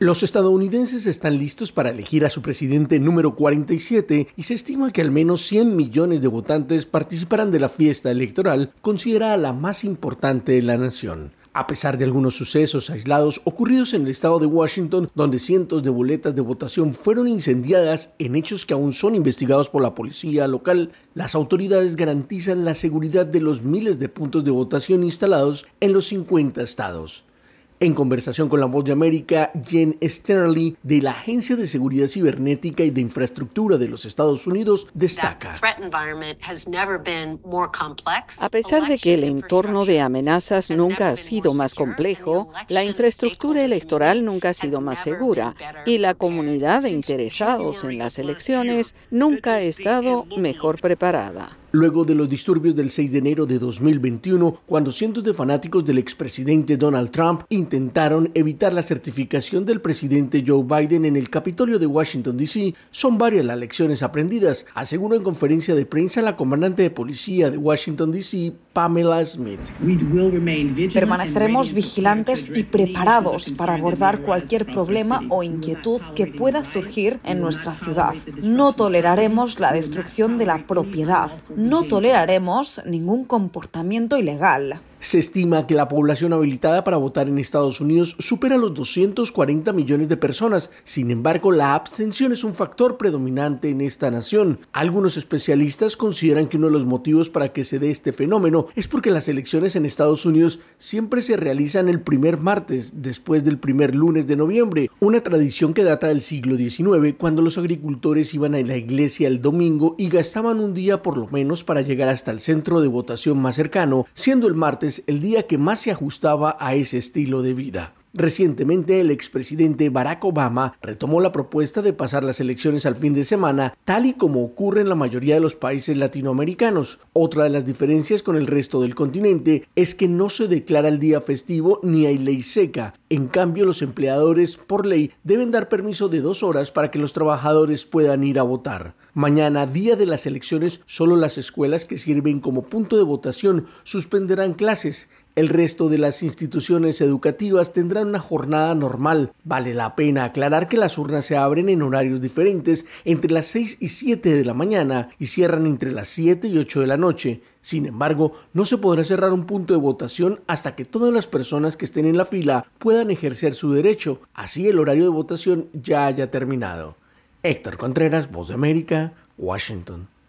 Los estadounidenses están listos para elegir a su presidente número 47 y se estima que al menos 100 millones de votantes participarán de la fiesta electoral, considerada la más importante de la nación. A pesar de algunos sucesos aislados ocurridos en el estado de Washington, donde cientos de boletas de votación fueron incendiadas en hechos que aún son investigados por la policía local, las autoridades garantizan la seguridad de los miles de puntos de votación instalados en los 50 estados. En conversación con La Voz de América, Jen Sterling, de la Agencia de Seguridad Cibernética y de Infraestructura de los Estados Unidos, destaca: a pesar de que el entorno de amenazas nunca ha sido más complejo, la infraestructura electoral nunca ha sido más segura y la comunidad de interesados en las elecciones nunca ha estado mejor preparada. Luego de los disturbios del 6 de enero de 2021, cuando cientos de fanáticos del expresidente Donald Trump intentaron evitar la certificación del presidente Joe Biden en el Capitolio de Washington, D.C., son varias las lecciones aprendidas, aseguró en conferencia de prensa la comandante de policía de Washington, D.C., Pamela Smith. Permaneceremos vigilantes y preparados para abordar cualquier problema o inquietud que pueda surgir en nuestra ciudad. No toleraremos la destrucción de la propiedad. No toleraremos ningún comportamiento ilegal. Se estima que la población habilitada para votar en Estados Unidos supera los 240 millones de personas. Sin embargo, la abstención es un factor predominante en esta nación. Algunos especialistas consideran que uno de los motivos para que se dé este fenómeno es porque las elecciones en Estados Unidos siempre se realizan el primer martes, después del primer lunes de noviembre, una tradición que data del siglo XIX, cuando los agricultores iban a la iglesia el domingo y gastaban un día por lo menos para llegar hasta el centro de votación más cercano, siendo el martes el día que más se ajustaba a ese estilo de vida. Recientemente, el expresidente Barack Obama retomó la propuesta de pasar las elecciones al fin de semana, tal y como ocurre en la mayoría de los países latinoamericanos. Otra de las diferencias con el resto del continente es que no se declara el día festivo ni hay ley seca. En cambio, los empleadores, por ley, deben dar permiso de 2 horas para que los trabajadores puedan ir a votar. Mañana, día de las elecciones, solo las escuelas que sirven como punto de votación suspenderán clases. El resto de las instituciones educativas tendrán una jornada normal. Vale la pena aclarar que las urnas se abren en horarios diferentes entre las 6 y 7 de la mañana y cierran entre las 7 y 8 de la noche. Sin embargo, no se podrá cerrar un punto de votación hasta que todas las personas que estén en la fila puedan ejercer su derecho. Así el horario de votación ya haya terminado. Héctor Contreras, Voz de América, Washington.